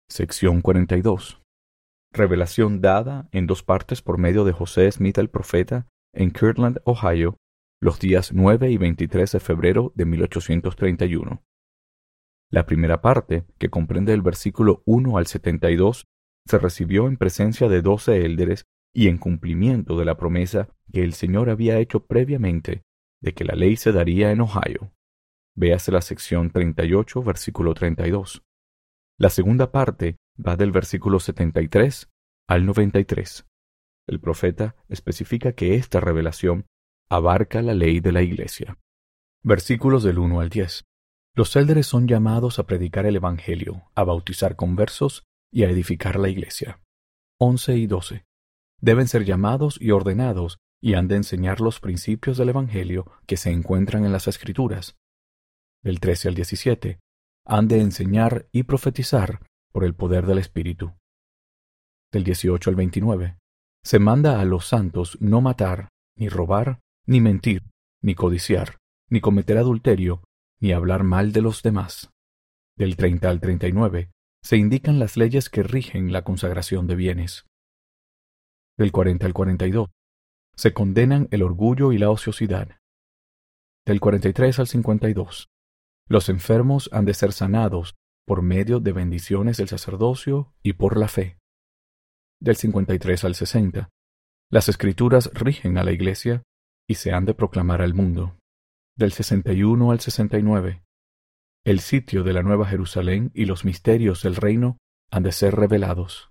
Sección 42. Revelación dada en dos partes por medio de José Smith el profeta en Kirtland, Ohio, los días 9 y 23 de febrero de 1831. La primera parte, que comprende el versículo 1 al 72, se recibió en presencia de 12 élderes y en cumplimiento de la promesa que el Señor había hecho previamente de que la ley se daría en Ohio. Véase la sección 38, versículo 32. La segunda parte va del versículo 73 al 93. El profeta especifica que esta revelación abarca la ley de la Iglesia. Versículos del 1 al 10. Los élderes son llamados a predicar el Evangelio, a bautizar conversos y a edificar la Iglesia. 11 y 12. Deben ser llamados y ordenados y han de enseñar los principios del Evangelio que se encuentran en las Escrituras. Del 13 al 17. Han de enseñar y profetizar por el poder del Espíritu. Del 18 al 29. Se manda a los santos no matar, ni robar, ni mentir, ni codiciar, ni cometer adulterio, ni hablar mal de los demás. Del 30 al 39. Se indican las leyes que rigen la consagración de bienes. Del 40 al 42. Se condenan el orgullo y la ociosidad. Del 43 al 52. Los enfermos han de ser sanados por medio de bendiciones del sacerdocio y por la fe. Del 53 al 60. Las Escrituras rigen a la Iglesia y se han de proclamar al mundo. Del 61 al 69. El sitio de la Nueva Jerusalén y los misterios del reino han de ser revelados.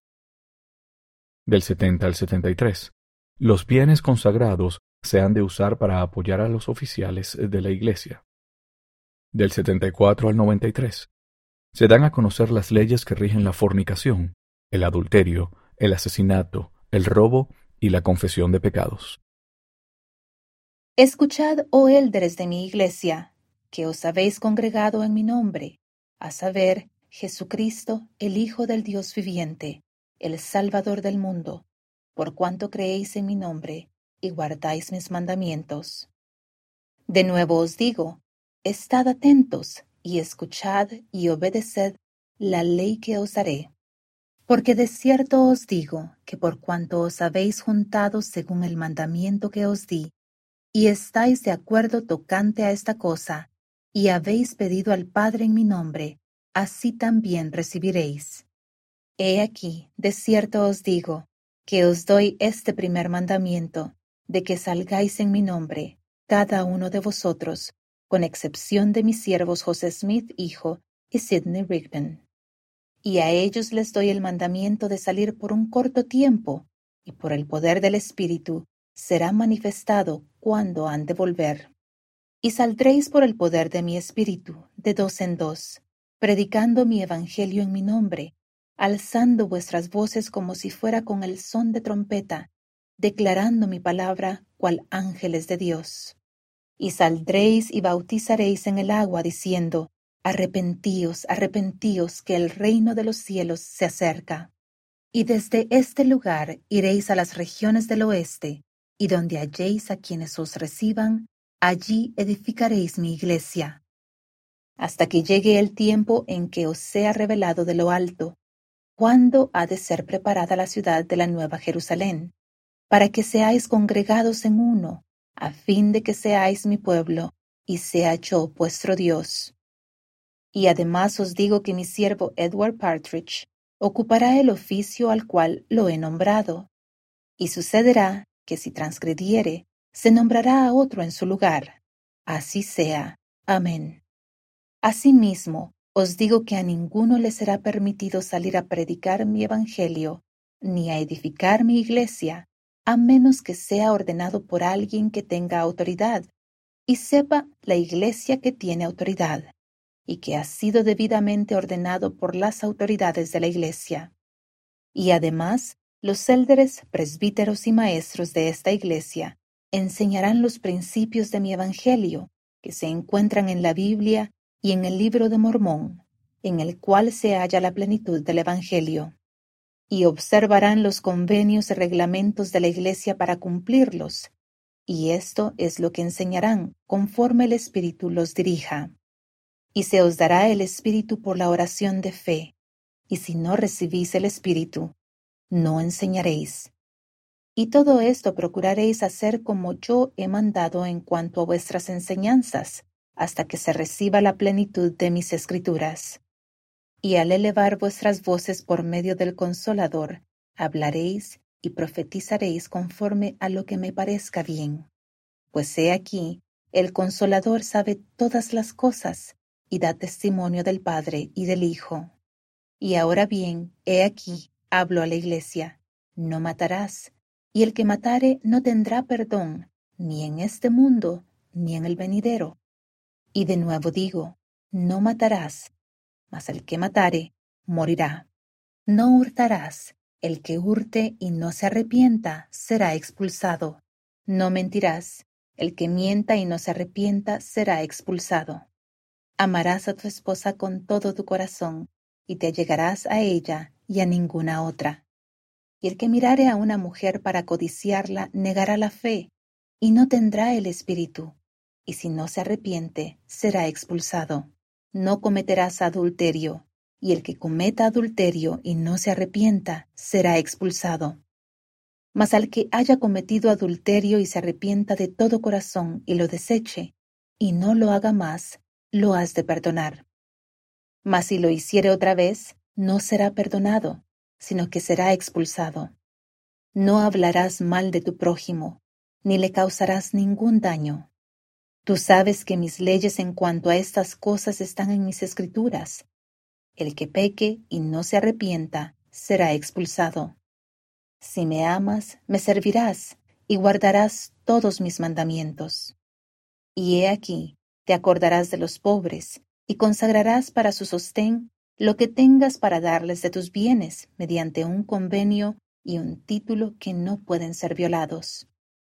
Del 70 al 73. Los bienes consagrados se han de usar para apoyar a los oficiales de la Iglesia. Del 74 al 93. Se dan a conocer las leyes que rigen la fornicación, el adulterio, el asesinato, el robo y la confesión de pecados. Escuchad, oh élderes de mi iglesia, que os habéis congregado en mi nombre, a saber, Jesucristo, el Hijo del Dios viviente, el Salvador del mundo, por cuanto creéis en mi nombre y guardáis mis mandamientos. De nuevo os digo, estad atentos y escuchad y obedeced la ley que os daré. Porque de cierto os digo que por cuanto os habéis juntado según el mandamiento que os di, y estáis de acuerdo tocante a esta cosa, y habéis pedido al Padre en mi nombre, así también recibiréis. He aquí, de cierto os digo, que os doy este primer mandamiento, de que salgáis en mi nombre, cada uno de vosotros, con excepción de mis siervos José Smith, hijo, y Sidney Rigdon. Y a ellos les doy el mandamiento de salir por un corto tiempo, y por el poder del Espíritu será manifestado cuándo han de volver. Y saldréis por el poder de mi Espíritu, de dos en dos, predicando mi evangelio en mi nombre, alzando vuestras voces como si fuera con el son de trompeta, declarando mi palabra cual ángeles de Dios. Y saldréis y bautizaréis en el agua, diciendo, arrepentíos, arrepentíos, que el reino de los cielos se acerca. Y desde este lugar iréis a las regiones del oeste, y donde halléis a quienes os reciban, allí edificaréis mi iglesia. Hasta que llegue el tiempo en que os sea revelado de lo alto, cuándo ha de ser preparada la ciudad de la Nueva Jerusalén, para que seáis congregados en uno, a fin de que seáis mi pueblo, y sea yo vuestro Dios. Y además os digo que mi siervo Edward Partridge ocupará el oficio al cual lo he nombrado. Y sucederá que si transgrediere, se nombrará a otro en su lugar. Así sea. Amén. Asimismo, os digo que a ninguno le será permitido salir a predicar mi evangelio, ni a edificar mi iglesia, a menos que sea ordenado por alguien que tenga autoridad, y sepa la iglesia que tiene autoridad, y que ha sido debidamente ordenado por las autoridades de la iglesia. Y además, los élderes, presbíteros y maestros de esta iglesia enseñarán los principios de mi evangelio, que se encuentran en la Biblia y en el libro de Mormón, en el cual se halla la plenitud del evangelio. Y observarán los convenios y reglamentos de la iglesia para cumplirlos, y esto es lo que enseñarán, conforme el Espíritu los dirija. Y se os dará el Espíritu por la oración de fe, y si no recibís el Espíritu, no enseñaréis. Y todo esto procuraréis hacer como yo he mandado en cuanto a vuestras enseñanzas, hasta que se reciba la plenitud de mis Escrituras. Y al elevar vuestras voces por medio del Consolador, hablaréis y profetizaréis conforme a lo que me parezca bien. Pues he aquí, el Consolador sabe todas las cosas, y da testimonio del Padre y del Hijo. Y ahora bien, he aquí, hablo a la Iglesia, no matarás, y el que matare no tendrá perdón, ni en este mundo, ni en el venidero. Y de nuevo digo, no matarás, mas el que matare, morirá. No hurtarás, el que hurte y no se arrepienta, será expulsado. No mentirás, el que mienta y no se arrepienta, será expulsado. Amarás a tu esposa con todo tu corazón, y te allegarás a ella y a ninguna otra. Y el que mirare a una mujer para codiciarla, negará la fe, y no tendrá el espíritu, y si no se arrepiente, será expulsado. No cometerás adulterio, y el que cometa adulterio y no se arrepienta, será expulsado. Mas al que haya cometido adulterio y se arrepienta de todo corazón y lo deseche, y no lo haga más, lo has de perdonar. Mas si lo hiciere otra vez, no será perdonado, sino que será expulsado. No hablarás mal de tu prójimo, ni le causarás ningún daño. Tú sabes que mis leyes en cuanto a estas cosas están en mis Escrituras. El que peque y no se arrepienta, será expulsado. Si me amas, me servirás, y guardarás todos mis mandamientos. Y he aquí, te acordarás de los pobres, y consagrarás para su sostén lo que tengas para darles de tus bienes, mediante un convenio y un título que no pueden ser violados.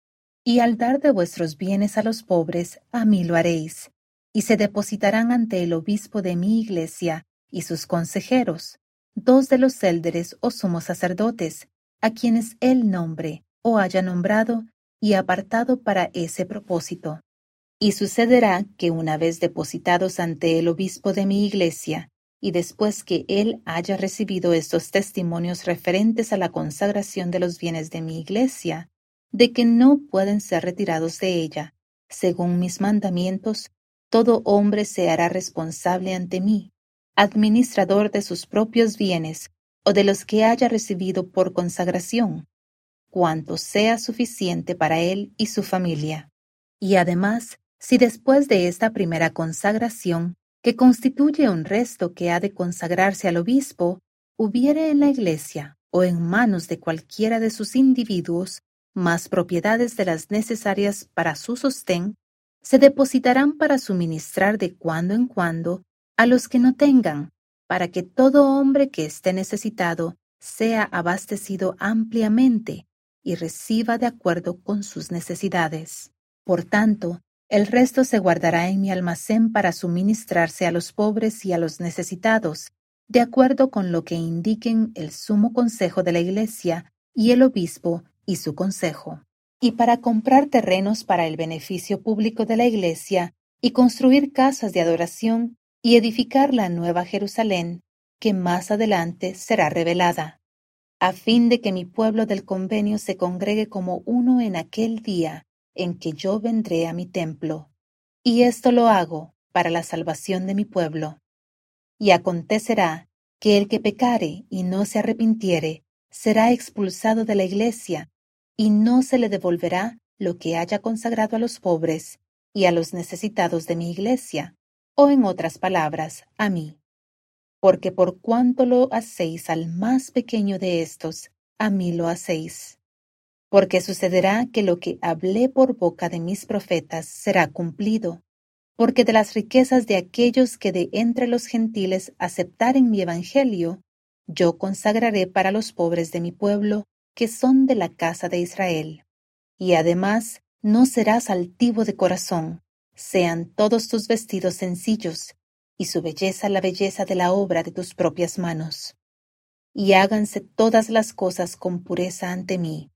Y al dar de vuestros bienes a los pobres, a mí lo haréis, y se depositarán ante el obispo de mi iglesia y sus consejeros, 2 de los élderes o sumos sacerdotes, a quienes él nombre o haya nombrado y apartado para ese propósito. Y sucederá que una vez depositados ante el obispo de mi iglesia, y después que él haya recibido estos testimonios referentes a la consagración de los bienes de mi iglesia, de que no pueden ser retirados de ella, según mis mandamientos, todo hombre se hará responsable ante mí, administrador de sus propios bienes o de los que haya recibido por consagración, cuanto sea suficiente para él y su familia. Y además, si después de esta primera consagración, que constituye un resto que ha de consagrarse al obispo, hubiere en la iglesia o en manos de cualquiera de sus individuos más propiedades de las necesarias para su sostén, se depositarán para suministrar de cuando en cuando a los que no tengan, para que todo hombre que esté necesitado sea abastecido ampliamente y reciba de acuerdo con sus necesidades. Por tanto, el resto se guardará en mi almacén para suministrarse a los pobres y a los necesitados, de acuerdo con lo que indiquen el sumo consejo de la iglesia y el obispo y su consejo, y para comprar terrenos para el beneficio público de la iglesia y construir casas de adoración y edificar la nueva Jerusalén, que más adelante será revelada, a fin de que mi pueblo del convenio se congregue como uno en aquel día en que yo vendré a mi templo, y esto lo hago para la salvación de mi pueblo. Y acontecerá que el que pecare y no se arrepintiere será expulsado de la iglesia, y no se le devolverá lo que haya consagrado a los pobres y a los necesitados de mi iglesia, o en otras palabras, a mí. Porque por cuanto lo hacéis al más pequeño de estos, a mí lo hacéis. Porque sucederá que lo que hablé por boca de mis profetas será cumplido, porque de las riquezas de aquellos que de entre los gentiles aceptaren mi evangelio, yo consagraré para los pobres de mi pueblo, que son de la casa de Israel. Y además, no serás altivo de corazón, sean todos tus vestidos sencillos, y su belleza la belleza de la obra de tus propias manos. Y háganse todas las cosas con pureza ante mí.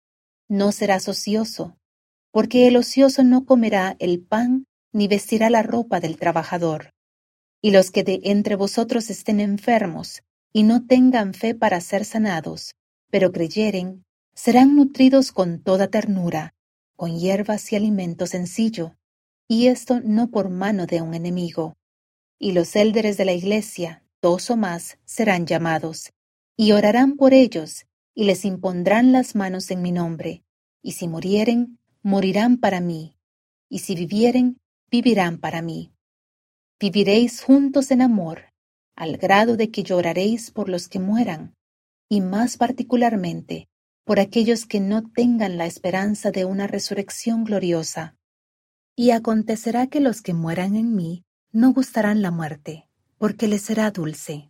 No serás ocioso, porque el ocioso no comerá el pan ni vestirá la ropa del trabajador. Y los que de entre vosotros estén enfermos, y no tengan fe para ser sanados, pero creyeren, serán nutridos con toda ternura, con hierbas y alimento sencillo, y esto no por mano de un enemigo. Y los élderes de la iglesia, 2 o más, serán llamados, y orarán por ellos, y les impondrán las manos en mi nombre, y si murieren, morirán para mí, y si vivieren, vivirán para mí. Viviréis juntos en amor, al grado de que lloraréis por los que mueran, y más particularmente por aquellos que no tengan la esperanza de una resurrección gloriosa. Y acontecerá que los que mueran en mí no gustarán la muerte, porque les será dulce.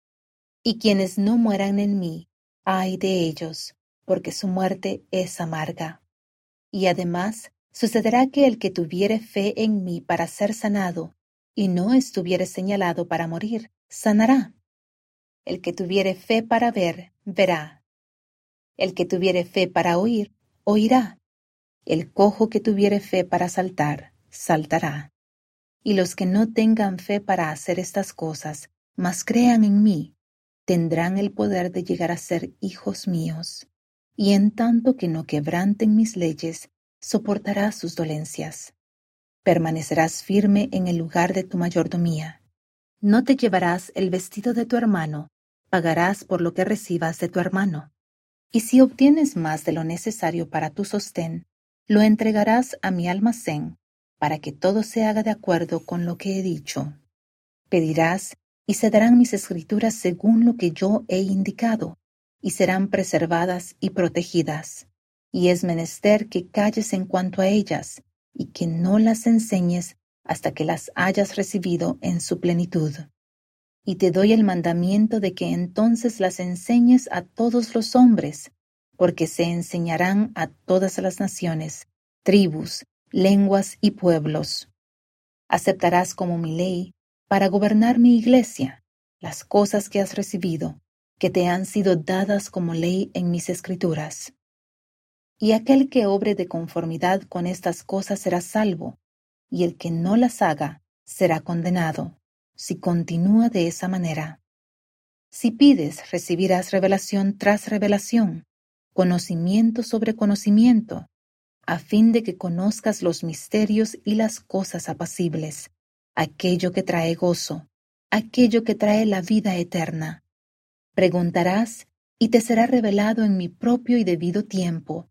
Y quienes no mueran en mí, ay de ellos, porque su muerte es amarga. Y además sucederá que el que tuviere fe en mí para ser sanado, y no estuviere señalado para morir, sanará. El que tuviere fe para ver, verá. El que tuviere fe para oír, oirá. El cojo que tuviere fe para saltar, saltará. Y los que no tengan fe para hacer estas cosas, mas crean en mí, tendrán el poder de llegar a ser hijos míos. Y en tanto que no quebranten mis leyes, soportarás sus dolencias. Permanecerás firme en el lugar de tu mayordomía. No te llevarás el vestido de tu hermano, pagarás por lo que recibas de tu hermano. Y si obtienes más de lo necesario para tu sostén, lo entregarás a mi almacén, para que todo se haga de acuerdo con lo que he dicho. Pedirás, y se darán mis escrituras según lo que yo he indicado, y serán preservadas y protegidas. Y es menester que calles en cuanto a ellas, y que no las enseñes hasta que las hayas recibido en su plenitud. Y te doy el mandamiento de que entonces las enseñes a todos los hombres, porque se enseñarán a todas las naciones, tribus, lenguas y pueblos. Aceptarás como mi ley, para gobernar mi iglesia, las cosas que has recibido, que te han sido dadas como ley en mis escrituras. Y aquel que obre de conformidad con estas cosas será salvo, y el que no las haga será condenado, si continúa de esa manera. Si pides, recibirás revelación tras revelación, conocimiento sobre conocimiento, a fin de que conozcas los misterios y las cosas apacibles, aquello que trae gozo, aquello que trae la vida eterna. Preguntarás, y te será revelado en mi propio y debido tiempo,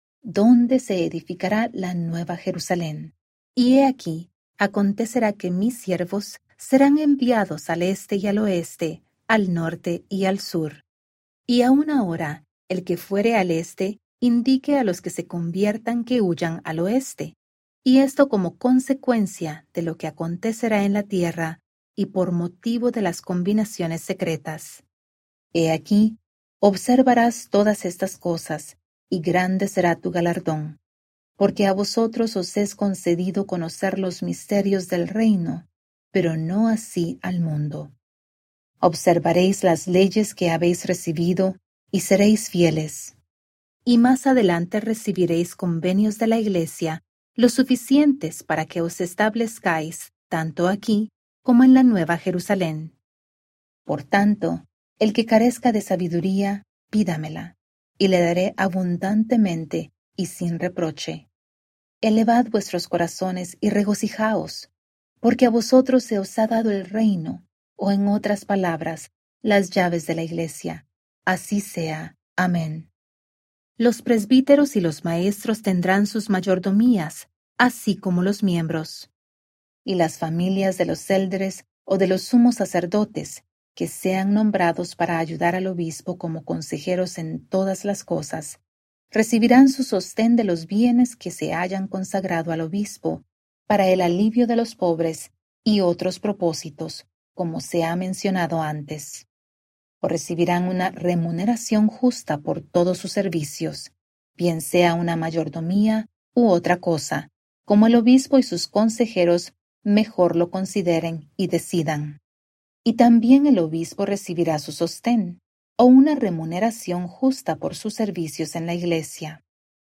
dónde se edificará la nueva Jerusalén. Y he aquí, acontecerá que mis siervos serán enviados al este y al oeste, al norte y al sur. Y a una hora, el que fuere al este, indique a los que se conviertan que huyan al oeste. Y esto como consecuencia de lo que acontecerá en la tierra y por motivo de las combinaciones secretas. He aquí, observarás todas estas cosas, y grande será tu galardón, porque a vosotros os es concedido conocer los misterios del reino, pero no así al mundo. Observaréis las leyes que habéis recibido, y seréis fieles. Y más adelante recibiréis convenios de la Iglesia, lo suficientes para que os establezcáis, tanto aquí como en la Nueva Jerusalén. Por tanto, el que carezca de sabiduría, pídamela, y le daré abundantemente y sin reproche. Elevad vuestros corazones y regocijaos, porque a vosotros se os ha dado el reino, o en otras palabras, las llaves de la Iglesia. Así sea. Amén. Los presbíteros y los maestros tendrán sus mayordomías, así como los miembros. Y las familias de los élderes o de los sumos sacerdotes, que sean nombrados para ayudar al obispo como consejeros en todas las cosas, recibirán su sostén de los bienes que se hayan consagrado al obispo, para el alivio de los pobres y otros propósitos, como se ha mencionado antes. O recibirán una remuneración justa por todos sus servicios, bien sea una mayordomía u otra cosa, como el obispo y sus consejeros mejor lo consideren y decidan. Y también el obispo recibirá su sostén, o una remuneración justa por sus servicios en la iglesia.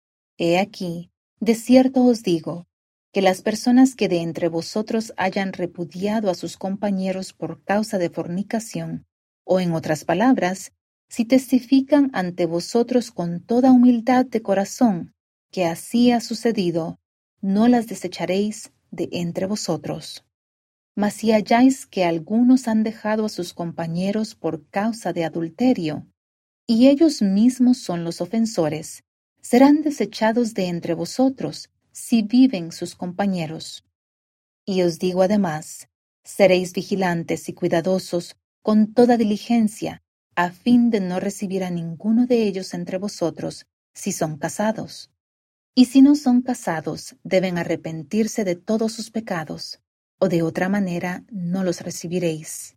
He aquí, de cierto os digo, que las personas que de entre vosotros hayan repudiado a sus compañeros por causa de fornicación, O en otras palabras, si testifican ante vosotros con toda humildad de corazón que así ha sucedido, no las desecharéis de entre vosotros. Mas si halláis que algunos han dejado a sus compañeros por causa de adulterio, y ellos mismos son los ofensores, serán desechados de entre vosotros si viven sus compañeros. Y os digo además, seréis vigilantes y cuidadosos con toda diligencia, a fin de no recibir a ninguno de ellos entre vosotros si son casados. Y si no son casados, deben arrepentirse de todos sus pecados, o de otra manera no los recibiréis.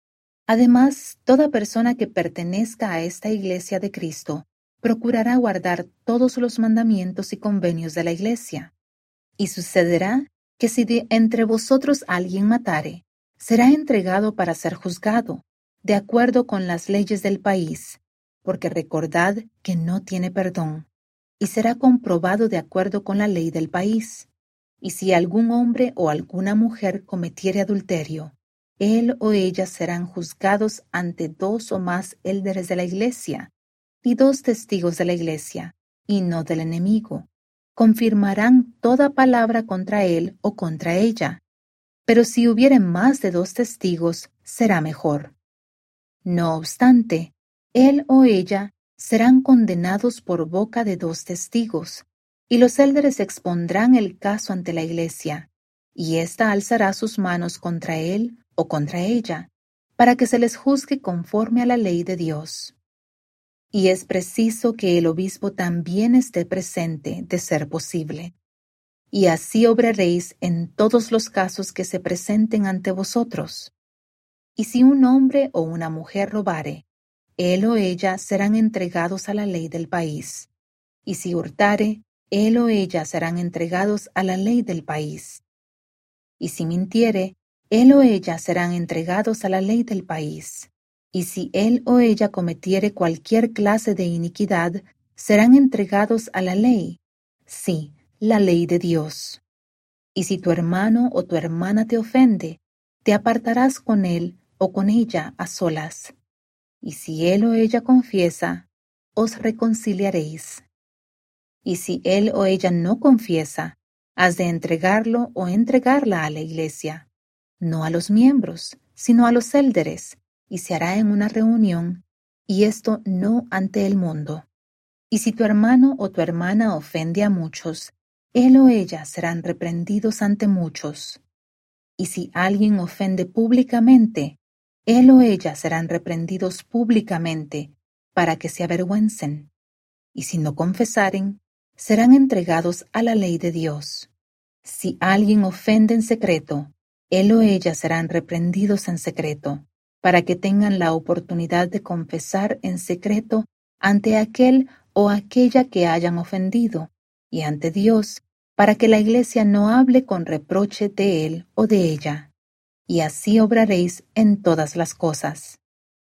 Además, toda persona que pertenezca a esta Iglesia de Cristo procurará guardar todos los mandamientos y convenios de la Iglesia. Y sucederá que si de entre vosotros alguien matare, será entregado para ser juzgado, de acuerdo con las leyes del país, porque recordad que no tiene perdón, y será comprobado de acuerdo con la ley del país. Y si algún hombre o alguna mujer cometiere adulterio, él o ella serán juzgados ante 2 o más élderes de la Iglesia, y 2 testigos de la Iglesia, y no del enemigo. Confirmarán toda palabra contra él o contra ella. Pero si hubiere más de 2 testigos, será mejor. No obstante, él o ella serán condenados por boca de 2 testigos, y los élderes expondrán el caso ante la Iglesia, y ésta alzará sus manos contra él o contra ella, para que se les juzgue conforme a la ley de Dios. Y es preciso que el obispo también esté presente, de ser posible. Y así obraréis en todos los casos que se presenten ante vosotros. Y si un hombre o una mujer robare, él o ella serán entregados a la ley del país. Y si hurtare, él o ella serán entregados a la ley del país. Y si mintiere, él o ella serán entregados a la ley del país. Y si él o ella cometiere cualquier clase de iniquidad, serán entregados a la ley, sí, la ley de Dios. Y si tu hermano o tu hermana te ofende, te apartarás con él o con ella a solas. Y si él o ella confiesa, os reconciliaréis. Y si él o ella no confiesa, has de entregarlo o entregarla a la Iglesia, no a los miembros, sino a los élderes, y se hará en una reunión, y esto no ante el mundo. Y si tu hermano o tu hermana ofende a muchos, él o ella serán reprendidos ante muchos. Y si alguien ofende públicamente, él o ella serán reprendidos públicamente, para que se avergüencen. Y si no confesaren, serán entregados a la ley de Dios. Si alguien ofende en secreto, él o ella serán reprendidos en secreto, para que tengan la oportunidad de confesar en secreto ante aquel o aquella que hayan ofendido, y ante Dios, para que la Iglesia no hable con reproche de él o de ella. Y así obraréis en todas las cosas.